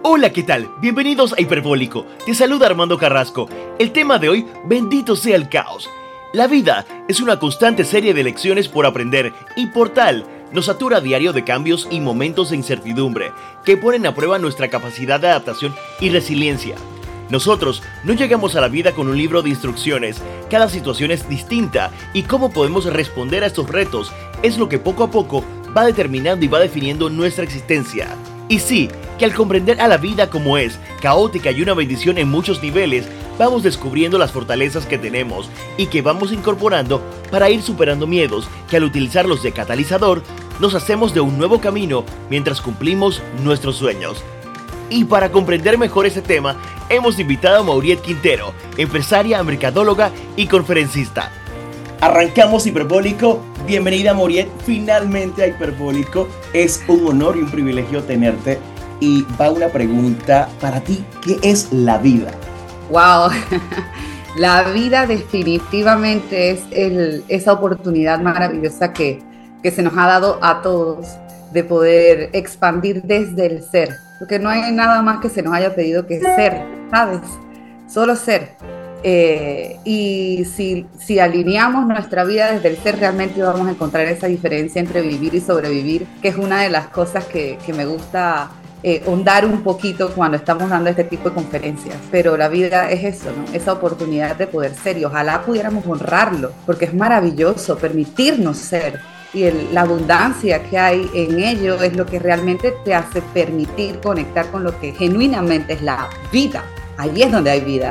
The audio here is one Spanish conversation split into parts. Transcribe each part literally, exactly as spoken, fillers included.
Hola, ¿qué tal? Bienvenidos a Hiperbólico. Te saluda Armando Carrasco. El tema de hoy, bendito sea el caos. La vida es una constante serie de lecciones por aprender y por tal, nos satura a diario de cambios y momentos de incertidumbre que ponen a prueba nuestra capacidad de adaptación y resiliencia. Nosotros no llegamos a la vida con un libro de instrucciones, cada situación es distinta y cómo podemos responder a estos retos es lo que poco a poco va determinando y va definiendo nuestra existencia. Y sí, que al comprender a la vida como es, caótica y una bendición en muchos niveles, vamos descubriendo las fortalezas que tenemos y que vamos incorporando para ir superando miedos que al utilizarlos de catalizador, nos hacemos de un nuevo camino mientras cumplimos nuestros sueños. Y para comprender mejor este tema, hemos invitado a Mauriet Quintero, empresaria, mercadóloga y conferencista. Arrancamos Hiperbólico. Bienvenida, Mauriet, finalmente a Hiperbólico. Es un honor y un privilegio tenerte. Y va una pregunta para ti. ¿Qué es la vida? ¡Wow! La vida definitivamente es el, esa oportunidad maravillosa que, que se nos ha dado a todos de poder expandir desde el ser. Porque no hay nada más que se nos haya pedido que ser, ¿sabes? Solo ser. Eh, y si, si alineamos nuestra vida desde el ser, realmente vamos a encontrar esa diferencia entre vivir y sobrevivir, que es una de las cosas que, que me gusta eh, ahondar un poquito cuando estamos dando este tipo de conferencias. Pero la vida es eso, ¿no? Esa oportunidad de poder ser, y ojalá pudiéramos honrarlo, porque es maravilloso permitirnos ser. Y el, la abundancia que hay en ello es lo que realmente te hace permitir conectar con lo que genuinamente es la vida. Ahí es donde hay vida.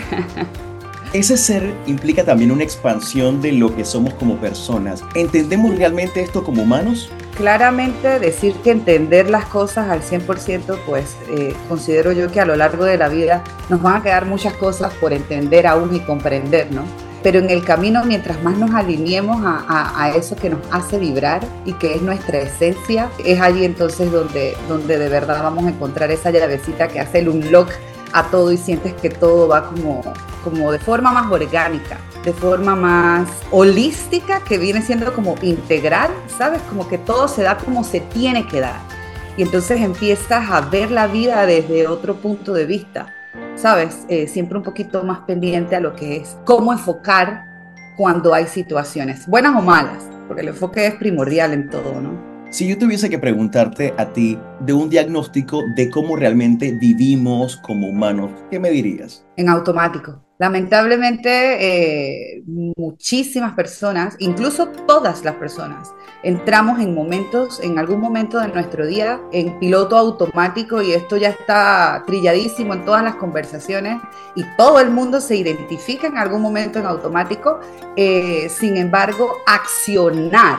Ese ser implica también una expansión de lo que somos como personas. ¿Entendemos realmente esto como humanos? Claramente decir que entender las cosas al cien por ciento, pues eh, considero yo que a lo largo de la vida nos van a quedar muchas cosas por entender aún y comprender, ¿no? Pero en el camino, mientras más nos alineemos a, a, a eso que nos hace vibrar y que es nuestra esencia, es allí entonces donde, donde de verdad vamos a encontrar esa llavecita que hace el unlock a todo y sientes que todo va como, como de forma más orgánica, de forma más holística, que viene siendo como integral, ¿sabes? Como que todo se da como se tiene que dar. Y entonces empiezas a ver la vida desde otro punto de vista, ¿sabes? Eh, siempre un poquito más pendiente a lo que es cómo enfocar cuando hay situaciones, buenas o malas, porque el enfoque es primordial en todo, ¿no? Si yo tuviese que preguntarte a ti de un diagnóstico de cómo realmente vivimos como humanos, ¿qué me dirías? En automático. Lamentablemente, eh, muchísimas personas, incluso todas las personas, entramos en momentos, en algún momento de nuestro día, en piloto automático, y esto ya está trilladísimo en todas las conversaciones y todo el mundo se identifica en algún momento en automático. Eh, sin embargo, accionar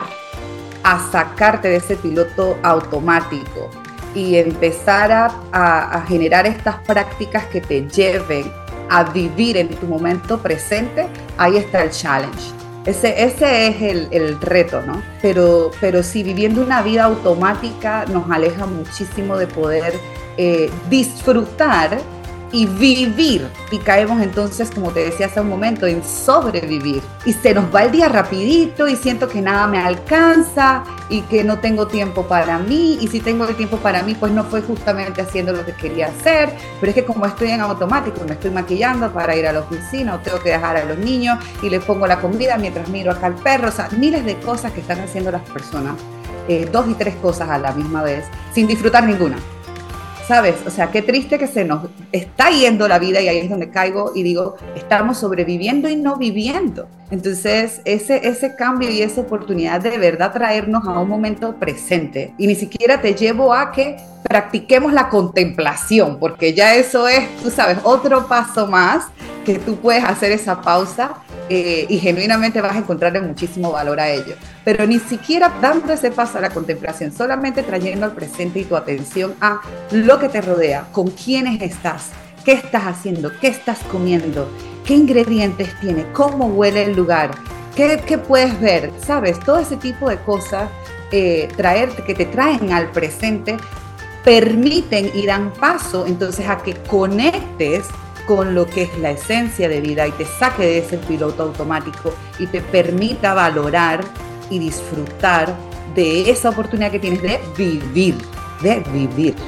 a sacarte de ese piloto automático y empezar a, a, a generar estas prácticas que te lleven a vivir en tu momento presente, ahí está el challenge. Ese, ese es el, el reto, ¿no? Pero, pero sí, viviendo una vida automática nos aleja muchísimo de poder eh, disfrutar y vivir, y caemos entonces, como te decía hace un momento, en sobrevivir, y se nos va el día rapidito y siento que nada me alcanza y que no tengo tiempo para mí, y si tengo el tiempo para mí pues no fue justamente haciendo lo que quería hacer, pero es que como estoy en automático, me estoy maquillando para ir a la oficina o tengo que dejar a los niños y les pongo la comida mientras miro acá al perro, o sea, miles de cosas que están haciendo las personas, eh, dos y tres cosas a la misma vez, sin disfrutar ninguna. ¿Sabes? O sea, qué triste que se nos está yendo la vida, y ahí es donde caigo y digo, estamos sobreviviendo y no viviendo. Entonces, ese, ese cambio y esa oportunidad de verdad traernos a un momento presente, y ni siquiera te llevo a que practiquemos la contemplación, porque ya eso es, tú sabes, otro paso más que tú puedes hacer esa pausa eh, y genuinamente vas a encontrarle muchísimo valor a ello. Pero ni siquiera dando ese paso a la contemplación, solamente trayendo al presente y tu atención a lo que te rodea, con quiénes estás, qué estás haciendo, qué estás comiendo, qué ingredientes tiene, cómo huele el lugar, qué, qué puedes ver, ¿sabes? Todo ese tipo de cosas eh, traer, que te traen al presente, permiten y dan paso entonces a que conectes con lo que es la esencia de vida y te saque de ese piloto automático y te permita valorar y disfrutar de esa oportunidad que tienes de vivir, de vivir.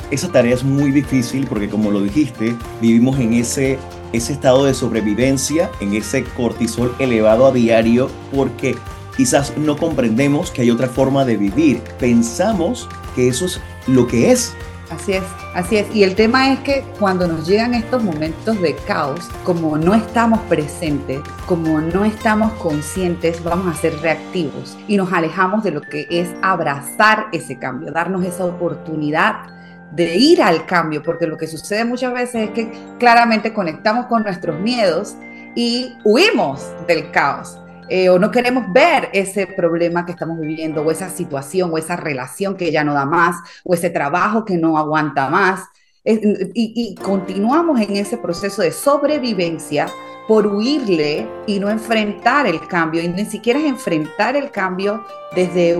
esa tarea es muy difícil porque, como lo dijiste, vivimos en ese, ese estado de sobrevivencia, en ese cortisol elevado a diario, porque quizás no comprendemos que hay otra forma de vivir. Pensamos que eso es lo que es. Así es, así es. Y el tema es que cuando nos llegan estos momentos de caos, como no estamos presentes, como no estamos conscientes, vamos a ser reactivos y nos alejamos de lo que es abrazar ese cambio, darnos esa oportunidad de ir al cambio, porque lo que sucede muchas veces es que claramente conectamos con nuestros miedos y huimos del caos. Eh, o no queremos ver ese problema que estamos viviendo, o esa situación, o esa relación que ya no da más, o ese trabajo que no aguanta más. Eh, y, y continuamos en ese proceso de sobrevivencia por huirle y no enfrentar el cambio, y ni siquiera es enfrentar el cambio desde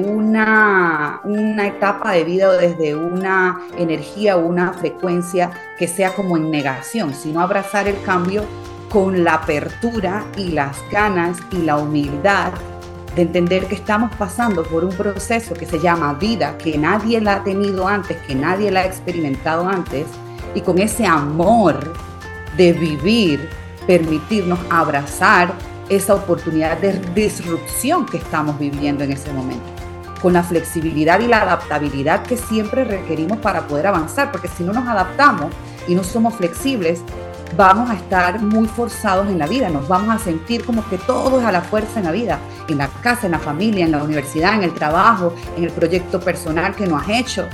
una, una etapa de vida o desde una energía o una frecuencia que sea como en negación, sino abrazar el cambio con la apertura y las ganas y la humildad de entender que estamos pasando por un proceso que se llama vida, que nadie la ha tenido antes, que nadie la ha experimentado antes, y con ese amor de vivir, permitirnos abrazar esa oportunidad de disrupción que estamos viviendo en ese momento, con la flexibilidad y la adaptabilidad que siempre requerimos para poder avanzar, porque si no nos adaptamos y no somos flexibles, vamos a estar muy forzados en la vida, nos vamos a sentir como que todo es a la fuerza en la vida, en la casa, en la familia, en la universidad, en el trabajo, en el proyecto personal que no has hecho.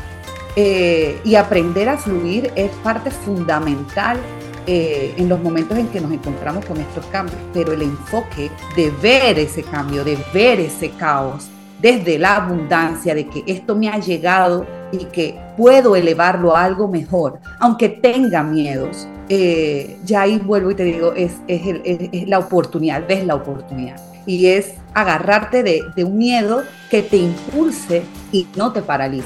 Eh, y aprender a fluir es parte fundamental eh, en los momentos en que nos encontramos con estos cambios, pero el enfoque de ver ese cambio, de ver ese caos desde la abundancia, de que esto me ha llegado y que puedo elevarlo a algo mejor, aunque tenga miedos. Eh, ya ahí vuelvo y te digo, es, es, el, es, es la oportunidad, ves la oportunidad. Y es agarrarte de, de un miedo que te impulse y no te paralice.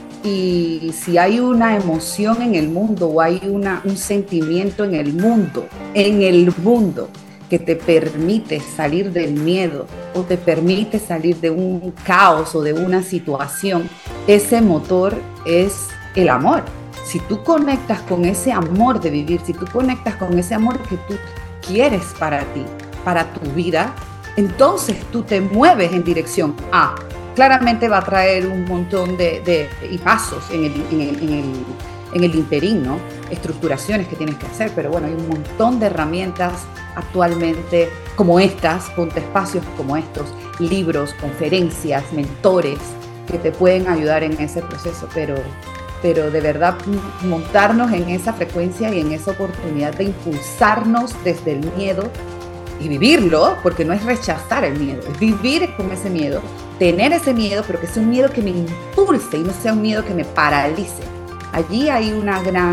Y si hay una emoción en el mundo o hay una, un sentimiento en el mundo, en el mundo, que te permite salir del miedo o te permite salir de un caos o de una situación, ese motor es el amor. Si tú conectas con ese amor de vivir, si tú conectas con ese amor que tú quieres para ti, para tu vida, entonces tú te mueves en dirección a. Claramente va a traer un montón de, de y pasos en el, en el, en el, en el interín, ¿no? Estructuraciones que tienes que hacer, pero bueno, hay un montón de herramientas actualmente como estas, ponte espacios como estos, libros, conferencias, mentores que te pueden ayudar en ese proceso, pero... pero de verdad montarnos en esa frecuencia y en esa oportunidad de impulsarnos desde el miedo y vivirlo, porque no es rechazar el miedo, es vivir con ese miedo, tener ese miedo, pero que sea un miedo que me impulse y no sea un miedo que me paralice. Allí hay una gran,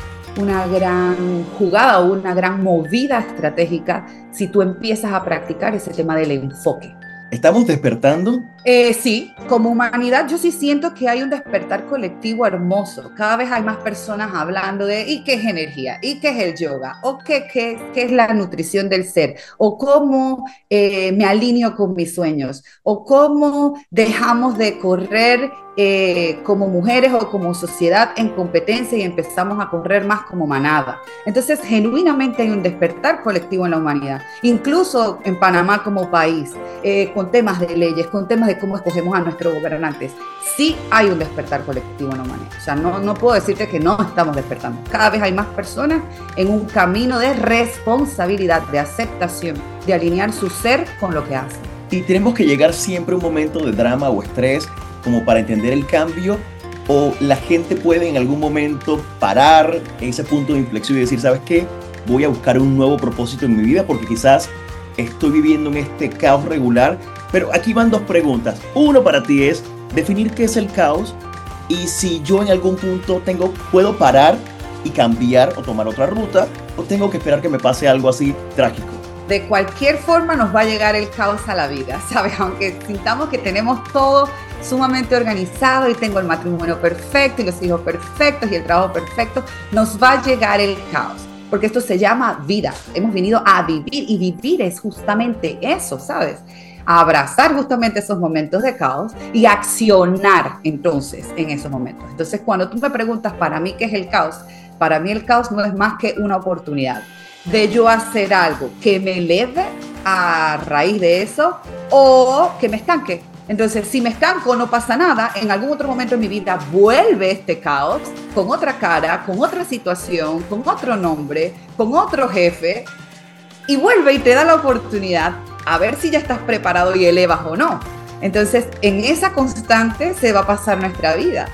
una gran jugada o una gran movida estratégica si tú empiezas a practicar ese tema del enfoque. ¿Estamos despertando? Eh, sí, como humanidad yo sí siento que hay un despertar colectivo hermoso. Cada vez hay más personas hablando de ¿y qué es energía? ¿Y qué es el yoga? ¿O qué, qué, qué es la nutrición del ser? ¿O cómo eh, me alineo con mis sueños? ¿O cómo dejamos de correr eh, como mujeres o como sociedad en competencia y empezamos a correr más como manada? Entonces, genuinamente hay un despertar colectivo en la humanidad, incluso en Panamá como país, eh, con temas de leyes, con temas de cómo escogemos a nuestros gobernantes. Sí hay un despertar colectivo en la humanidad. O sea, no, no puedo decirte que no estamos despertando. Cada vez hay más personas en un camino de responsabilidad, de aceptación, de alinear su ser con lo que hacen. Y tenemos que llegar siempre a un momento de drama o estrés como para entender el cambio, o la gente puede en algún momento parar en ese punto de inflexión y decir, ¿sabes qué? Voy a buscar un nuevo propósito en mi vida porque quizás estoy viviendo en este caos regular. Pero aquí van dos preguntas. Uno para ti es definir qué es el caos y si yo en algún punto tengo, puedo parar y cambiar o tomar otra ruta, o tengo que esperar que me pase algo así trágico. De cualquier forma nos va a llegar el caos a la vida, ¿sabes? Aunque sintamos que tenemos todo sumamente organizado y tengo el matrimonio perfecto y los hijos perfectos y el trabajo perfecto, nos va a llegar el caos. Porque esto se llama vida. Hemos venido a vivir y vivir es justamente eso, ¿sabes? a abrazar justamente esos momentos de caos y accionar entonces en esos momentos. Entonces, cuando tú me preguntas para mí qué es el caos, para mí el caos no es más que una oportunidad de yo hacer algo que me eleve a raíz de eso o que me estanque. Entonces, si me estanco, no pasa nada. En algún otro momento de mi vida vuelve este caos con otra cara, con otra situación, con otro nombre, con otro jefe, y vuelve y te da la oportunidad a ver si ya estás preparado y elevas o no. Entonces, en esa constante se va a pasar nuestra vida.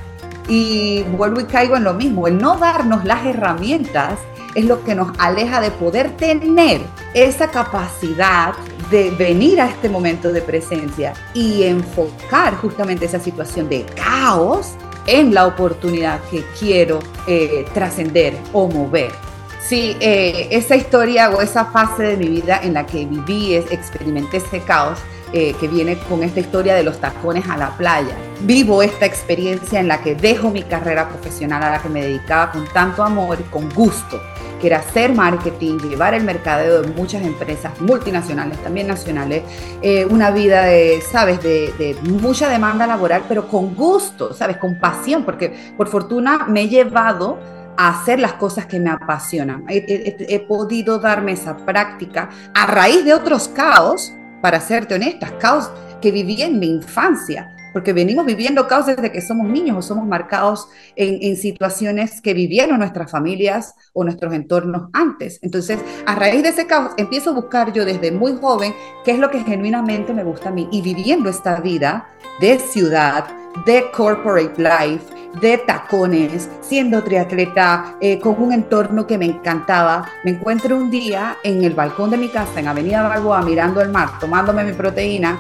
Y vuelvo y caigo en lo mismo. El no darnos las herramientas es lo que nos aleja de poder tener esa capacidad de venir a este momento de presencia y enfocar justamente esa situación de caos en la oportunidad que quiero eh, trascender o mover. Sí, eh, esa historia o esa fase de mi vida en la que viví, experimenté ese caos, eh, que viene con esta historia de los tacones a la playa. Vivo esta experiencia en la que dejo mi carrera profesional a la que me dedicaba con tanto amor y con gusto, que era hacer marketing, llevar el mercadeo de muchas empresas multinacionales, también nacionales, eh, una vida de, ¿sabes?, de, de mucha demanda laboral, pero con gusto, ¿sabes?, con pasión, porque por fortuna me he llevado a hacer las cosas que me apasionan. He, he, he podido darme esa práctica a raíz de otros caos, para serte honesta, caos que viví en mi infancia, porque venimos viviendo caos desde que somos niños o somos marcados en, en situaciones que vivieron nuestras familias o nuestros entornos antes. Entonces, a raíz de ese caos, empiezo a buscar yo desde muy joven qué es lo que genuinamente me gusta a mí. Y viviendo esta vida de ciudad, de corporate life, de tacones, siendo triatleta, eh, con un entorno que me encantaba, me encuentro un día en el balcón de mi casa, en Avenida Balboa, mirando el mar, tomándome mi proteína,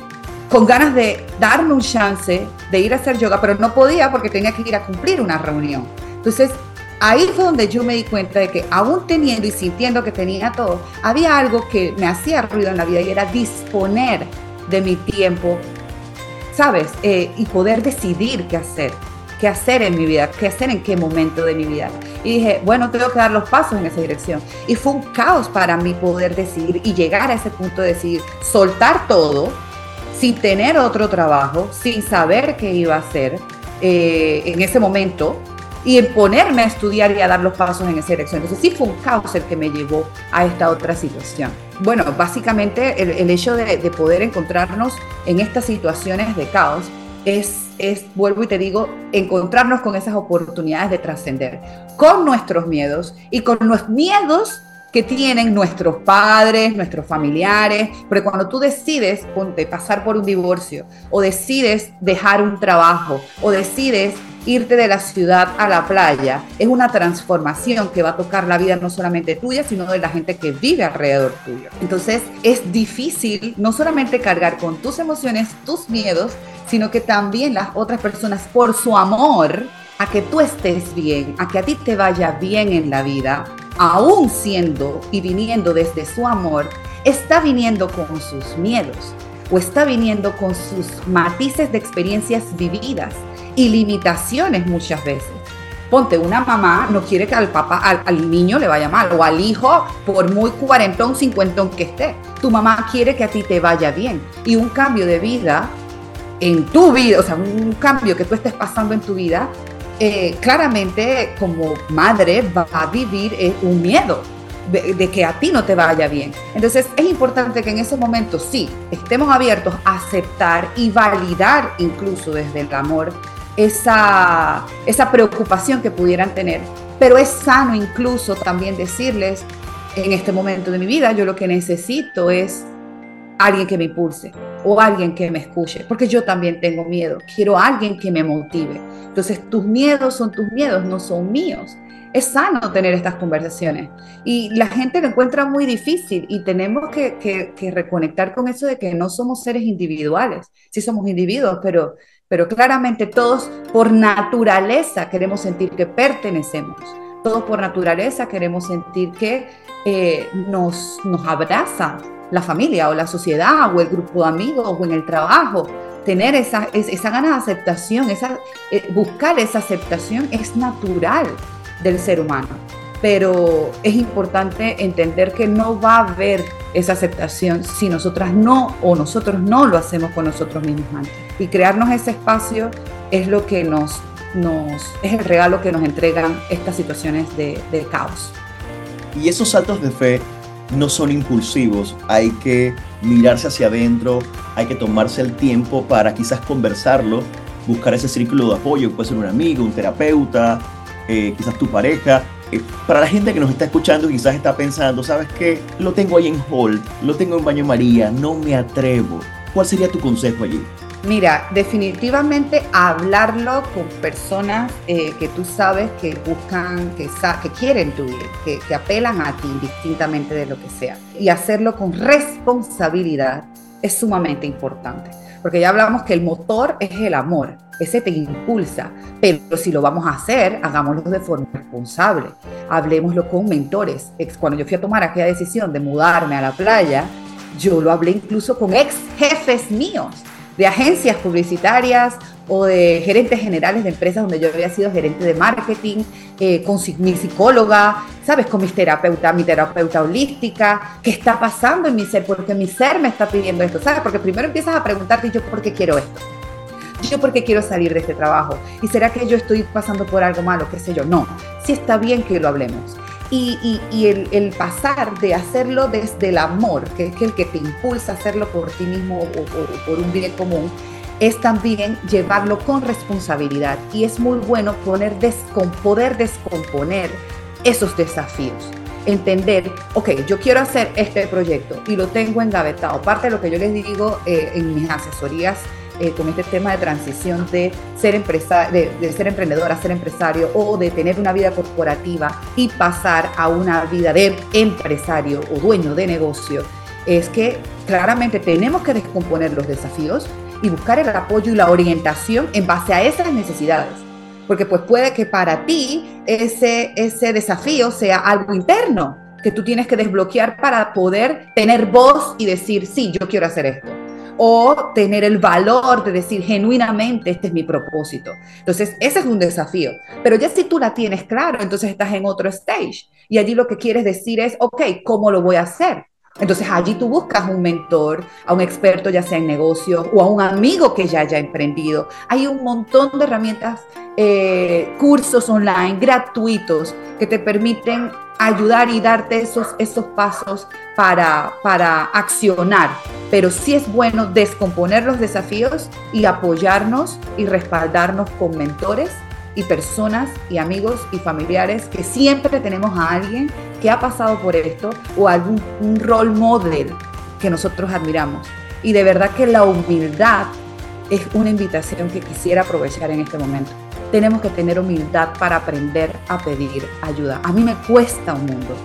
con ganas de darme un chance de ir a hacer yoga, pero no podía porque tenía que ir a cumplir una reunión. Entonces, ahí fue donde yo me di cuenta de que aún teniendo y sintiendo que tenía todo, había algo que me hacía ruido en la vida y era disponer de mi tiempo, ¿sabes? Eh, y poder decidir qué hacer, qué hacer en mi vida, qué hacer en qué momento de mi vida. Y dije, bueno, tengo que dar los pasos en esa dirección. Y fue un caos para mí poder decidir y llegar a ese punto de decidir, soltar todo, sin tener otro trabajo, sin saber qué iba a hacer eh, en ese momento, y en ponerme a estudiar y a dar los pasos en esa dirección. Entonces sí fue un caos el que me llevó a esta otra situación. Bueno, básicamente el, el hecho de, de poder encontrarnos en estas situaciones de caos es, es, vuelvo y te digo, encontrarnos con esas oportunidades de trascender, con nuestros miedos y con los miedos que tienen nuestros padres, nuestros familiares, porque cuando tú decides ponte, pasar por un divorcio, o decides dejar un trabajo, o decides irte de la ciudad a la playa, es una transformación que va a tocar la vida no solamente tuya, sino de la gente que vive alrededor tuyo. Entonces es difícil no solamente cargar con tus emociones, tus miedos, sino que también las otras personas, por su amor a que tú estés bien, a que a ti te vaya bien en la vida, aún siendo y viniendo desde su amor, está viniendo con sus miedos o está viniendo con sus matices de experiencias vividas y limitaciones muchas veces. Ponte, una mamá no quiere que al papá, al, al niño le vaya mal, o al hijo, por muy cuarentón, cincuentón que esté. Tu mamá quiere que a ti te vaya bien. Y un cambio de vida en tu vida, o sea, un cambio que tú estés pasando en tu vida, Eh, claramente como madre va a vivir eh, un miedo de, de que a ti no te vaya bien. Entonces es importante que en ese momento sí, estemos abiertos a aceptar y validar incluso desde el amor esa, esa preocupación que pudieran tener, pero es sano incluso también decirles, en este momento de mi vida yo lo que necesito es alguien que me impulse o alguien que me escuche, porque yo también tengo miedo, quiero a alguien que me motive. Entonces tus miedos son tus miedos, no son míos. Es sano tener estas conversaciones y la gente lo encuentra muy difícil y tenemos que, que, que reconectar con eso de que no somos seres individuales, sí somos individuos, pero, pero claramente todos por naturaleza queremos sentir que pertenecemos, todos por naturaleza queremos sentir que eh, nos, nos abraza la familia o la sociedad o el grupo de amigos o en el trabajo. Tener esa, esa gana de aceptación, esa, eh, buscar esa aceptación es natural del ser humano, pero es importante entender que no va a haber esa aceptación si nosotras no o nosotros no lo hacemos con nosotros mismos antes. Y crearnos ese espacio es lo que nos, nos es el regalo que nos entregan estas situaciones de, de caos. Y esos saltos de fe no son impulsivos, hay que mirarse hacia adentro, hay que tomarse el tiempo para quizás conversarlo, buscar ese círculo de apoyo, puede ser un amigo, un terapeuta, eh, quizás tu pareja. Eh, para la gente que nos está escuchando quizás está pensando, ¿sabes qué? Lo tengo ahí en hold, lo tengo en baño María, no me atrevo. ¿Cuál sería tu consejo allí? Mira, definitivamente hablarlo con personas eh, que tú sabes que buscan, que, que quieren tu bien, que, que apelan a ti indistintamente de lo que sea. Y hacerlo con responsabilidad es sumamente importante. Porque ya hablamos que el motor es el amor, ese te impulsa. Pero si lo vamos a hacer, hagámoslo de forma responsable. Hablemoslo con mentores. Cuando yo fui a tomar aquella decisión de mudarme a la playa, yo lo hablé incluso con ex jefes míos, de agencias publicitarias o de gerentes generales de empresas donde yo había sido gerente de marketing, eh, con mi psicóloga, ¿sabes? Con mis terapeutas, mi terapeuta holística, ¿qué está pasando en mi ser? Porque mi ser me está pidiendo esto, ¿sabes? Porque primero empiezas a preguntarte, ¿yo por qué quiero esto? ¿Yo por qué quiero salir de este trabajo? ¿Y será que yo estoy pasando por algo malo? ¿Qué sé yo? No, sí está bien que lo hablemos. Y, y, y el, el pasar de hacerlo desde el amor, que es el que te impulsa a hacerlo por ti mismo o, o, o por un bien común, es también llevarlo con responsabilidad. Y es muy bueno poner descom- poder descomponer esos desafíos. Entender, ok, yo quiero hacer este proyecto y lo tengo engavetado. Parte de lo que yo les digo eh, en mis asesorías Eh, con este tema de transición de ser, empresa, de, de ser emprendedora, ser empresario o de tener una vida corporativa y pasar a una vida de empresario o dueño de negocio, es que claramente tenemos que descomponer los desafíos y buscar el apoyo y la orientación en base a esas necesidades. Porque pues puede que para ti ese, ese desafío sea algo interno que tú tienes que desbloquear para poder tener voz y decir, sí, yo quiero hacer esto. O tener el valor de decir genuinamente este es mi propósito. Entonces ese es un desafío, pero ya si tú la tienes claro, entonces estás en otro stage y allí lo que quieres decir es, ok, ¿cómo lo voy a hacer? Entonces allí tú buscas un mentor, a un experto ya sea en negocios o a un amigo que ya haya emprendido. Hay un montón de herramientas, eh, cursos online gratuitos que te permiten ayudar y darte esos, esos pasos para, para accionar. Pero sí es bueno descomponer los desafíos y apoyarnos y respaldarnos con mentores y personas y amigos y familiares que siempre tenemos a alguien que ha pasado por esto o algún un role model que nosotros admiramos. Y de verdad que la humildad es una invitación que quisiera aprovechar en este momento. Tenemos que tener humildad para aprender a pedir ayuda. A mí me cuesta un mundo.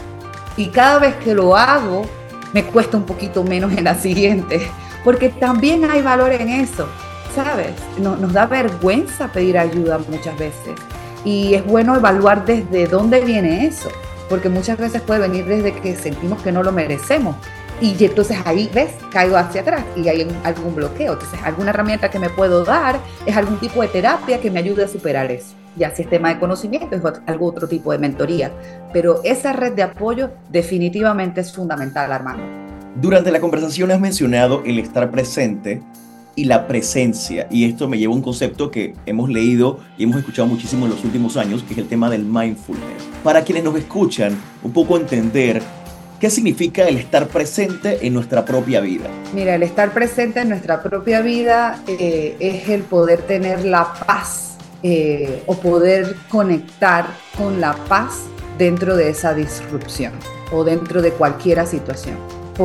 Y cada vez que lo hago, me cuesta un poquito menos en la siguiente. Porque también hay valor en eso, ¿sabes? Nos, nos da vergüenza pedir ayuda muchas veces. Y es bueno evaluar desde dónde viene eso. Porque muchas veces puede venir desde que sentimos que no lo merecemos. Y entonces ahí, ¿ves? Caigo hacia atrás y hay algún bloqueo. Entonces, alguna herramienta que me puedo dar es algún tipo de terapia que me ayude a superar eso. Ya si es tema de conocimiento, es algún otro tipo de mentoría. Pero esa red de apoyo definitivamente es fundamental, Armando. Durante la conversación has mencionado el estar presente y la presencia. Y esto me lleva a un concepto que hemos leído y hemos escuchado muchísimo en los últimos años, que es el tema del mindfulness. Para quienes nos escuchan, un poco entender ¿qué significa el estar presente en nuestra propia vida? Mira, el estar presente en nuestra propia vida eh, es el poder tener la paz eh, o poder conectar con la paz dentro de esa disrupción o dentro de cualquier situación.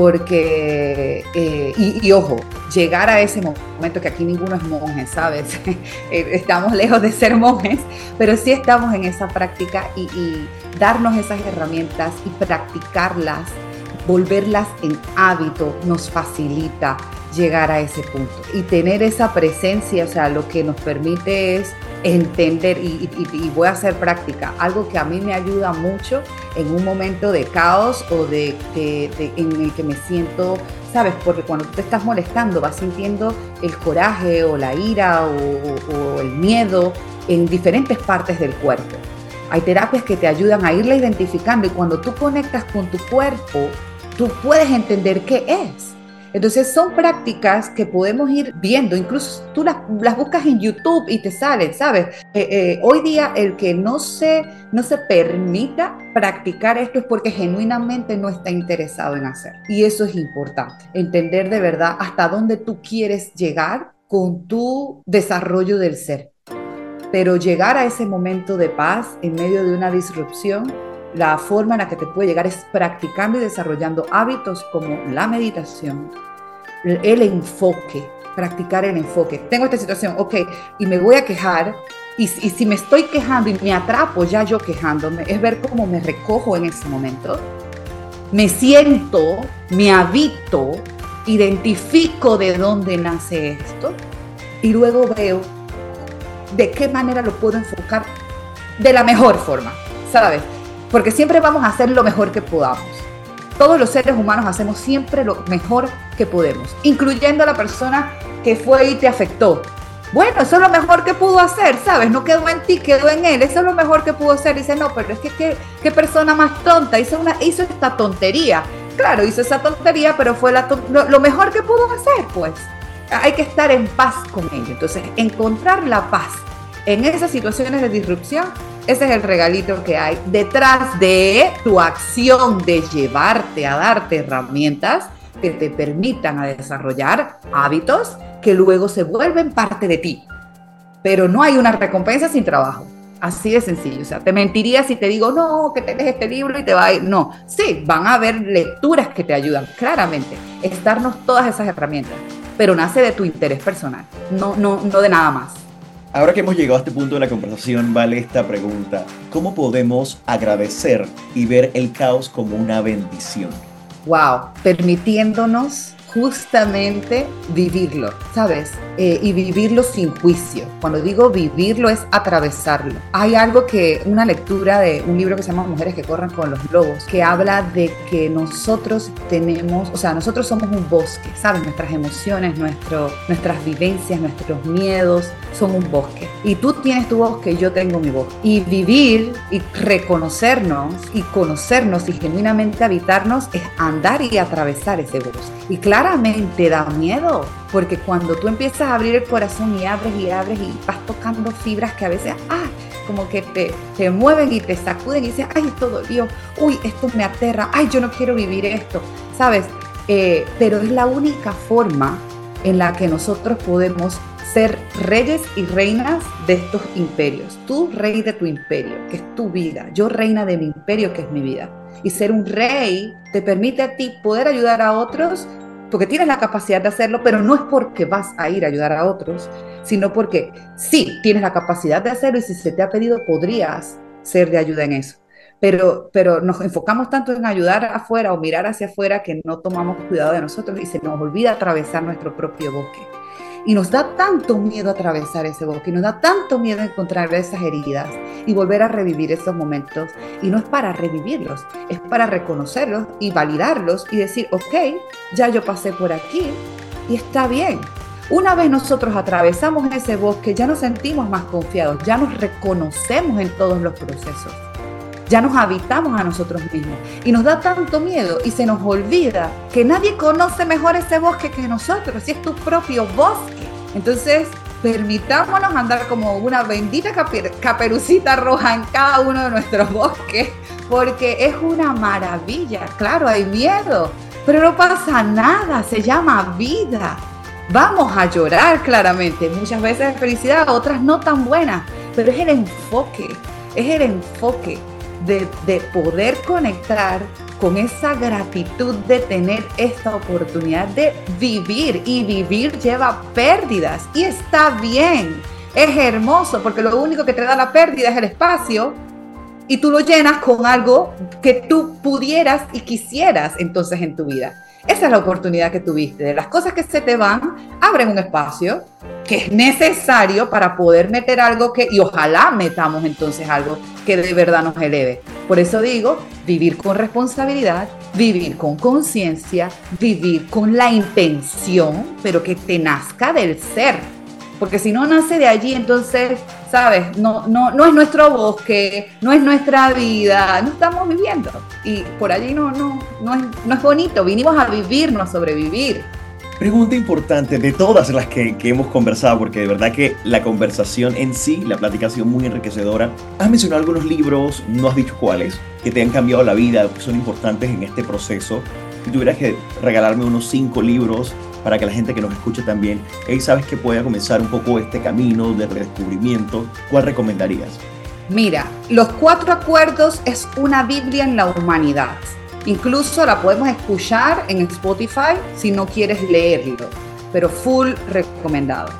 Porque, eh, y, y ojo, llegar a ese momento, que aquí ninguno es monje, ¿sabes? Estamos lejos de ser monjes, pero sí estamos en esa práctica y, y darnos esas herramientas y practicarlas, volverlas en hábito, nos facilita llegar a ese punto. Y tener esa presencia, o sea, lo que nos permite es entender, y, y, y voy a hacer práctica, algo que a mí me ayuda mucho en un momento de caos o de, de, de en el que me siento, ¿sabes? Porque cuando tú te estás molestando vas sintiendo el coraje o la ira o, o, o el miedo en diferentes partes del cuerpo. Hay terapias que te ayudan a irla identificando y cuando tú conectas con tu cuerpo, tú puedes entender qué es. Entonces son prácticas que podemos ir viendo, incluso tú las, las buscas en YouTube y te salen, ¿sabes? Eh, eh, hoy día el que no se, no se permita practicar esto es porque genuinamente no está interesado en hacer. Y eso es importante, entender de verdad hasta dónde tú quieres llegar con tu desarrollo del ser. Pero llegar a ese momento de paz en medio de una disrupción, la forma en la que te puede llegar es practicando y desarrollando hábitos como la meditación, el enfoque, practicar el enfoque. Tengo esta situación, ok, y me voy a quejar, y, y si me estoy quejando y me atrapo ya yo quejándome, es ver cómo me recojo en ese momento, me siento, me habito, identifico de dónde nace esto, y luego veo de qué manera lo puedo enfocar de la mejor forma, ¿sabes? Porque siempre vamos a hacer lo mejor que podamos. Todos los seres humanos hacemos siempre lo mejor que podemos, incluyendo a la persona que fue y te afectó. Bueno, eso es lo mejor que pudo hacer, ¿sabes? No quedó en ti, quedó en él. Eso es lo mejor que pudo hacer. Dice, no, pero es que qué, qué persona más tonta. Hizo, una, hizo esta tontería. Claro, hizo esa tontería, pero fue la to- lo, lo mejor que pudo hacer, pues. Hay que estar en paz con ello. Entonces, encontrar la paz en esas situaciones de disrupción, ese es el regalito que hay detrás de tu acción de llevarte a darte herramientas que te permitan a desarrollar hábitos que luego se vuelven parte de ti. Pero no hay una recompensa sin trabajo. Así de sencillo. O sea, te mentiría si te digo, no, que tenés este libro y te va a ir. No, sí, van a haber lecturas que te ayudan, claramente. Es darnos todas esas herramientas. Pero nace de tu interés personal, no, no, no de nada más. Ahora que hemos llegado a este punto de la conversación, vale esta pregunta. ¿Cómo podemos agradecer y ver el caos como una bendición? Wow, permitiéndonos justamente vivirlo, ¿sabes? Eh, y vivirlo sin juicio. Cuando digo vivirlo es atravesarlo. Hay algo que, una lectura de un libro que se llama Mujeres que corren con los lobos, que habla de que nosotros tenemos, o sea, nosotros somos un bosque, ¿sabes? Nuestras emociones, nuestro, nuestras vivencias, nuestros miedos son un bosque. Y tú tienes tu bosque y yo tengo mi bosque. Y vivir y reconocernos y conocernos y genuinamente habitarnos es andar y atravesar ese bosque. Y claramente da miedo, porque cuando tú empiezas a abrir el corazón y abres y abres y vas tocando fibras que a veces, ay, como que te, te mueven y te sacuden y dices, ay, esto dolió, uy, esto me aterra, ay, yo no quiero vivir esto, ¿sabes? Eh, pero es la única forma en la que nosotros podemos ser reyes y reinas de estos imperios. Tú rey de tu imperio, que es tu vida, yo reina de mi imperio, que es mi vida. Y ser un rey te permite a ti poder ayudar a otros porque tienes la capacidad de hacerlo, pero no es porque vas a ir a ayudar a otros, sino porque sí, tienes la capacidad de hacerlo y si se te ha pedido podrías ser de ayuda en eso. Pero, pero nos enfocamos tanto en ayudar afuera o mirar hacia afuera que no tomamos cuidado de nosotros y se nos olvida atravesar nuestro propio bosque. Y nos da tanto miedo atravesar ese bosque, y nos da tanto miedo encontrar esas heridas y volver a revivir esos momentos. Y no es para revivirlos, es para reconocerlos y validarlos y decir, ok, ya yo pasé por aquí y está bien. Una vez nosotros atravesamos ese bosque, ya nos sentimos más confiados, ya nos reconocemos en todos los procesos. Ya nos habitamos a nosotros mismos y nos da tanto miedo y se nos olvida que nadie conoce mejor ese bosque que nosotros, y es tu propio bosque. Entonces, permitámonos andar como una bendita caper- caperucita roja en cada uno de nuestros bosques, porque es una maravilla. Claro, hay miedo, pero no pasa nada, se llama vida. Vamos a llorar claramente, muchas veces de felicidad, otras no tan buenas, pero es el enfoque, es el enfoque. De, de poder conectar con esa gratitud de tener esta oportunidad de vivir, y vivir lleva pérdidas y está bien, es hermoso porque lo único que te da la pérdida es el espacio y tú lo llenas con algo que tú pudieras y quisieras entonces en tu vida. Esa es la oportunidad que tuviste. De las cosas que se te van, abren un espacio que es necesario para poder meter algo que, y ojalá metamos entonces algo que de verdad nos eleve. Por eso digo, vivir con responsabilidad, vivir con conciencia, vivir con la intención, pero que te nazca del ser. porque si no nace de allí, entonces, ¿sabes? No, no, no es nuestro bosque, no es nuestra vida, no estamos viviendo. Y por allí no, no, no, es, no es bonito, vinimos a vivir, no a sobrevivir. Pregunta importante de todas las que, que hemos conversado, porque de verdad que la conversación en sí, la plática ha sido muy enriquecedora. Has mencionado algunos libros, no has dicho cuáles, que te han cambiado la vida, que son importantes en este proceso. Si tuvieras que regalarme unos cinco libros para que la gente que nos escuche también, hey, sabes que pueda comenzar un poco este camino de redescubrimiento, ¿cuál recomendarías? Mira, Los Cuatro Acuerdos es una Biblia en la humanidad. Incluso la podemos escuchar en Spotify si no quieres leerlo, pero full recomendado.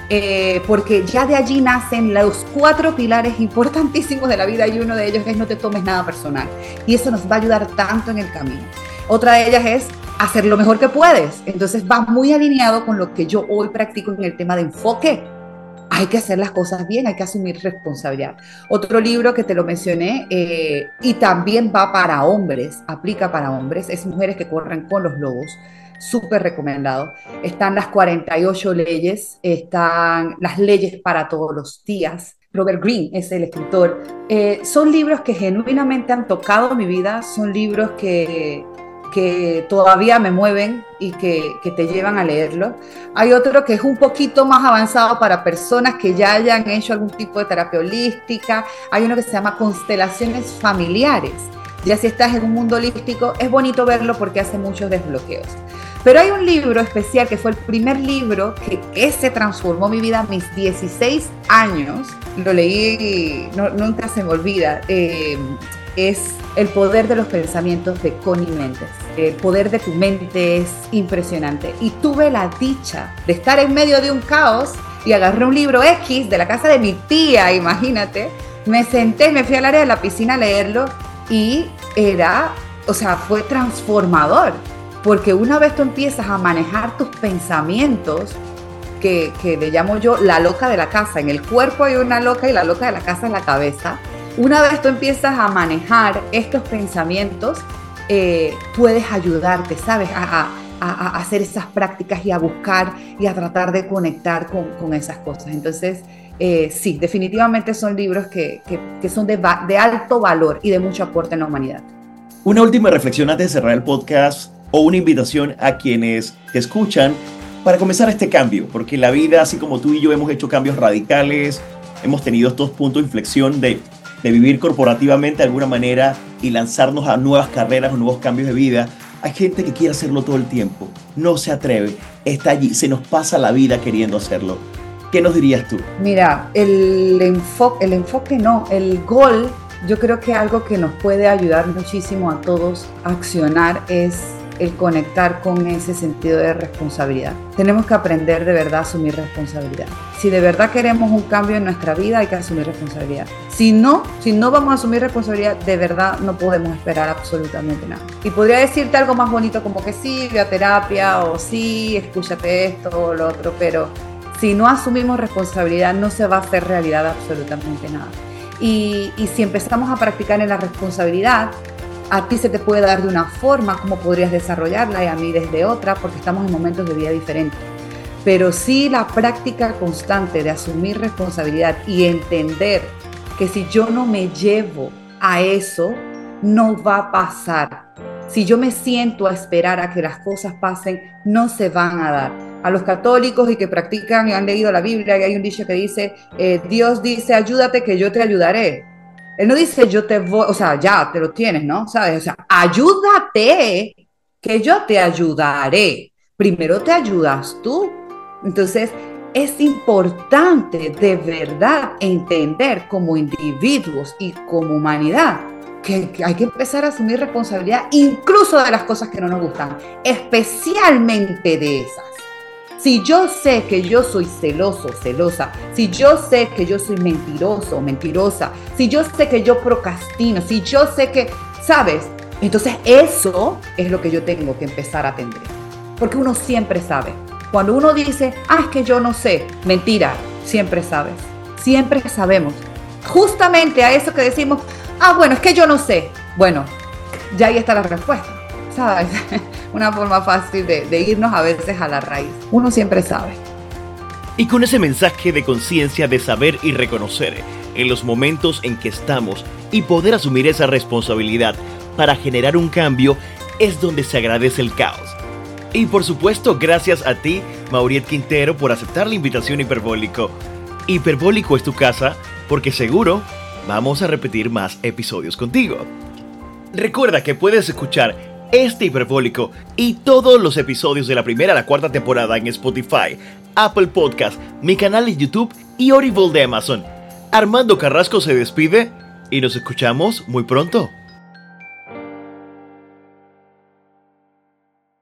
Eh, porque ya de allí nacen los cuatro pilares importantísimos de la vida y uno de ellos es no te tomes nada personal. Y eso nos va a ayudar tanto en el camino. Otra de ellas es hacer lo mejor que puedes. Entonces va muy alineado con lo que yo hoy practico en el tema de enfoque. Hay que hacer las cosas bien, hay que asumir responsabilidad. Otro libro que te lo mencioné eh, y también va para hombres, aplica para hombres, es Mujeres que corren con los lobos, súper recomendado. Están las cuarenta y ocho leyes, están las leyes para todos los días. Robert Greene es el escritor. Eh, son libros que genuinamente han tocado mi vida, son libros que... que todavía me mueven y que, que te llevan a leerlo. Hay otro que es un poquito más avanzado para personas que ya hayan hecho algún tipo de terapia holística. Hay uno que se llama Constelaciones Familiares. Ya si estás en un mundo holístico, es bonito verlo porque hace muchos desbloqueos. Pero hay un libro especial que fue el primer libro que ese transformó mi vida a mis dieciséis años. Lo leí y no, nunca se me olvida. Eh, es El poder de los pensamientos de Connie Méndez. El poder de tu mente es impresionante. Y tuve la dicha de estar en medio de un caos y agarré un libro X de la casa de mi tía, imagínate. Me senté, me fui al área de la piscina a leerlo y era, o sea, fue transformador. Porque una vez tú empiezas a manejar tus pensamientos, que, que le llamo yo la loca de la casa. En el cuerpo hay una loca y la loca de la casa es la cabeza. Una vez tú empiezas a manejar estos pensamientos, eh, puedes ayudarte, ¿sabes? A, a, a hacer esas prácticas y a buscar y a tratar de conectar con, con esas cosas. Entonces, eh, sí, definitivamente son libros que, que, que son de, de alto valor y de mucho aporte en la humanidad. Una última reflexión antes de cerrar el podcast o una invitación a quienes te escuchan para comenzar este cambio, porque la vida, así como tú y yo hemos hecho cambios radicales, hemos tenido estos puntos de inflexión de de vivir corporativamente de alguna manera y lanzarnos a nuevas carreras o nuevos cambios de vida. Hay gente que quiere hacerlo todo el tiempo, no se atreve, está allí, se nos pasa la vida queriendo hacerlo. ¿Qué nos dirías tú? Mira, el enfoque, el enfoque no, el gol, yo creo que algo que nos puede ayudar muchísimo a todos a accionar es el conectar con ese sentido de responsabilidad. Tenemos que aprender de verdad a asumir responsabilidad. Si de verdad queremos un cambio en nuestra vida, hay que asumir responsabilidad. Si no, si no vamos a asumir responsabilidad, de verdad no podemos esperar absolutamente nada. Y podría decirte algo más bonito como que sí, ve a terapia, o sí, escúchate esto o lo otro, pero si no asumimos responsabilidad, no se va a hacer realidad absolutamente nada. Y, y si empezamos a practicar en la responsabilidad, a ti se te puede dar de una forma como podrías desarrollarla y a mí desde otra, porque estamos en momentos de vida diferentes. Pero sí la práctica constante de asumir responsabilidad y entender que si yo no me llevo a eso, no va a pasar. Si yo me siento a esperar a que las cosas pasen, no se van a dar. A los católicos y que practican y han leído la Biblia, y hay un dicho que dice, eh, Dios dice, ayúdate que yo te ayudaré. Él no dice yo te voy, o sea, ya te lo tienes, ¿no? ¿Sabes? O sea, ayúdate que yo te ayudaré. Primero te ayudas tú. Entonces, es importante de verdad entender como individuos y como humanidad que, que hay que empezar a asumir responsabilidad incluso de las cosas que no nos gustan, especialmente de esas. Si yo sé que yo soy celoso, celosa, si yo sé que yo soy mentiroso, mentirosa, si yo sé que yo procrastino, si yo sé que, ¿sabes? Entonces eso es lo que yo tengo que empezar a atender. Porque uno siempre sabe. Cuando uno dice, ah, es que yo no sé, mentira, siempre sabes. Siempre sabemos. Justamente a eso que decimos, ah, bueno, es que yo no sé. Bueno, ya ahí está la respuesta, ¿sabes? Una forma fácil de, de irnos a veces a la raíz. Uno siempre sabe. Y con ese mensaje de conciencia de saber y reconocer en los momentos en que estamos y poder asumir esa responsabilidad para generar un cambio es donde se agradece el caos. Y por supuesto, gracias a ti, Mauriet Quintero, por aceptar la invitación a Hiperbólico. Hiperbólico es tu casa porque seguro vamos a repetir más episodios contigo. Recuerda que puedes escuchar este Hiperbólico y todos los episodios de la primera a la cuarta temporada en Spotify, Apple Podcast, mi canal de YouTube y Audible de Amazon. Armando Carrasco se despide y nos escuchamos muy pronto.